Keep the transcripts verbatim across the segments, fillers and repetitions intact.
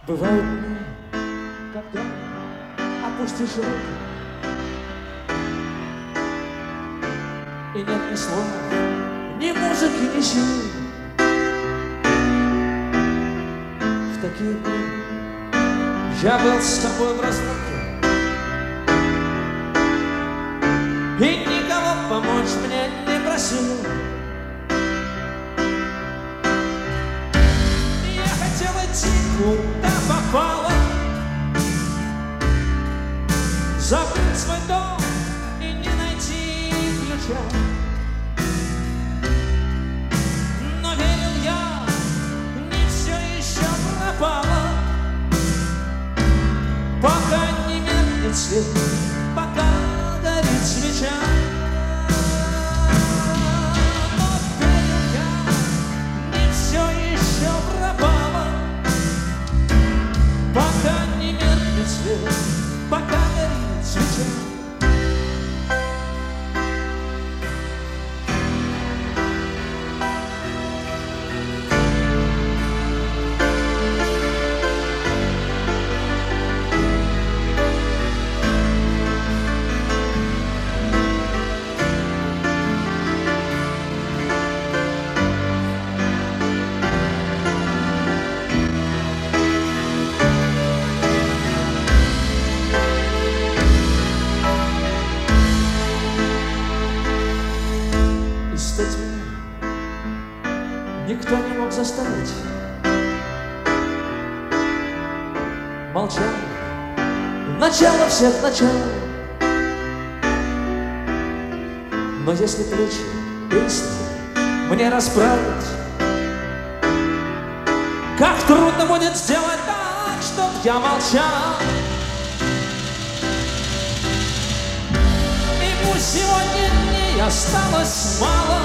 Бывают дни, когда опустишь руки, и нет ни слов, ни музыки, ни сил. В такие дни я был с тобой в разлуке, и никого помочь мне не просил. Я хотел идти куда попало, забыть свой дом и не найти ключа. Но верил я, не все еще пропало, пока не меркнет свет, пока горит свеча. Но верил я, не все еще пропало, пока не меркнет свет, пока горит свеча. Никто не мог заставить. Молчал, начало всех начал. Но если плечи песни мне расправить, как трудно будет сделать так, чтоб я молчал. И пусть сегодня дней осталось мало,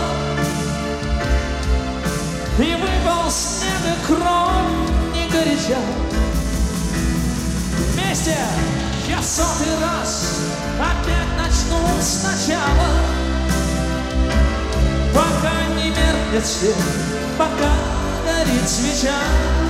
и выпал снег и кровь не горяча. Вместе я сотый раз опять начну сначала, пока не меркнет свет, пока горит свеча.